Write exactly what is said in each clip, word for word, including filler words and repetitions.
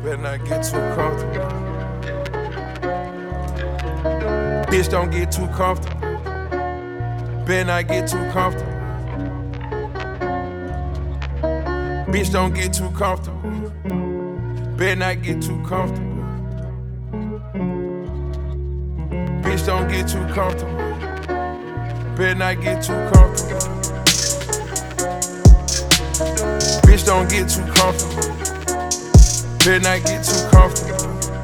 Better not get too comfortable. Bitch, don't get too comfortable. Better not get too comfortable. Bitch, don't get too comfortable. Better not get too comfortable. Bitch, don't get too comfortable. Better not get too comfortable. Bitch, don't get too comfortable. Better not get too comfortable.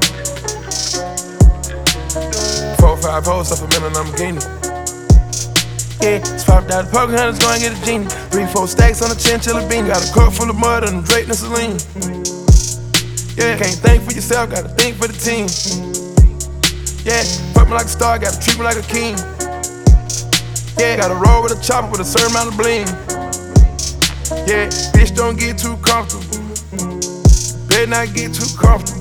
Four, five hoes off a million, I'm gaining. Yeah, it's five out of poker hunters, go and get a genie. Three, four stacks on a chinchilla beanie. Got a cup full of mud and a Drake and Celine. Yeah, can't think for yourself, gotta think for the team. Yeah, fuck me like a star, gotta treat me like a king. Yeah, gotta roll with a chopper with a certain amount of bling. Yeah, bitch, don't get too comfortable. Better not get too comfortable.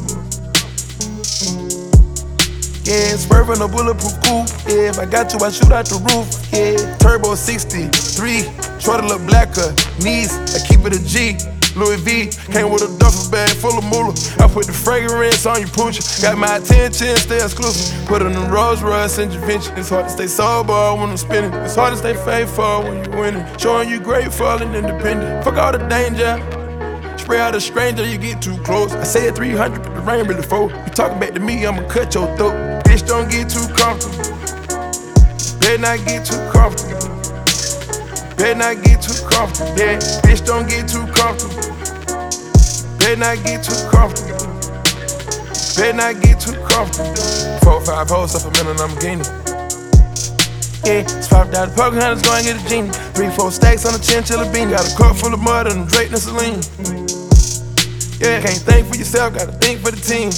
Yeah, swerving a bulletproof coupe. Yeah, if I got you, I shoot out the roof. Yeah, turbo sixty-three, shorty look blacker. Knees, I keep it a G. Louis V, came with a duffel bag full of moolah. I put the fragrance on your pooch. Got my attention, stay exclusive. Put it in Rolls Royce and Javinci. It's hard to stay sober when I'm spinning. It's hard to stay faithful when you winning. Showing you grateful and independent. Fuck all the danger. Spray out a stranger, you get too close. I said three hundred, but the rain really fall. You talking back to me, I'ma cut your throat. Bitch, don't get too comfortable. Better not get too comfortable. Better not get too comfortable. Yeah, bitch, don't get too comfortable. Better not get too comfortable. Better not get too comfortable. Four, five hoes off a million, I'm gaining. Yeah, it's five out of poker hunters, go and get a genie. Three, four stacks on a chinchilla beanie. Got a cup full of mud and a Drake and Celine. Yeah, can't think for yourself, gotta think for the team.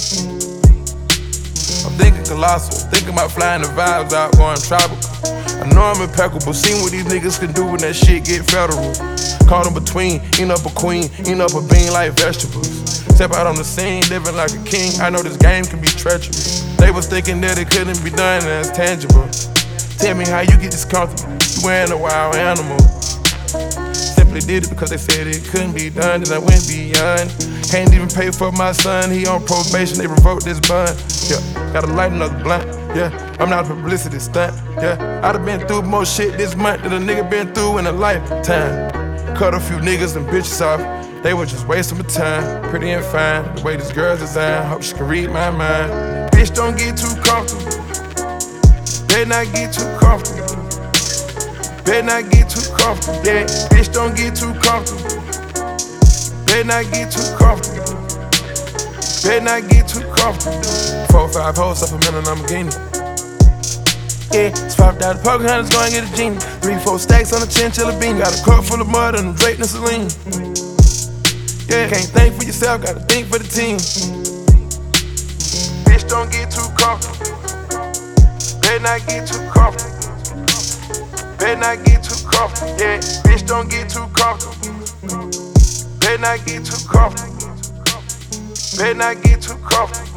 I'm thinking colossal, thinking about flying the vibes out, going tropical. I know I'm impeccable, seen what these niggas can do when that shit get federal. Caught in between, eating up a queen, eating up a bean like vegetables. Step out on the scene, living like a king. I know this game can be treacherous. They was thinking that it couldn't be done and it's tangible. Tell me how you get this comfortable, you wearing a wild animal. Simply did it because they said it couldn't be done, and I went beyond. Can't even pay for my son, he on probation, they revoked this bond. Yeah, gotta light another blunt, yeah, I'm not a publicity stunt, yeah. I done been through more shit this month than a nigga been through in a lifetime. Cut a few niggas and bitches off, they were just wasting my time. Pretty and fine, the way this girl's designed, hope she can read my mind. Bitch, don't get too comfortable. Better not get too comfortable. Better not get too comfortable. Yeah, bitch, don't get too comfortable. Better not get too comfortable. Better not get too comfortable. Four, five hoes off a million, I'm gaining. Yeah, it's five out of poker hunters, go and get a genie. Three, four stacks on a chinchilla beanie. Got a cup full of mud and a Drake and Celine. Yeah, can't think for yourself, gotta think for the team. Bitch, don't get too comfortable. Better not get too comfortable. Better not get too comfortable. Yeah, bitch, don't get too comfortable. Better not get too comfortable. Better not get too comfortable.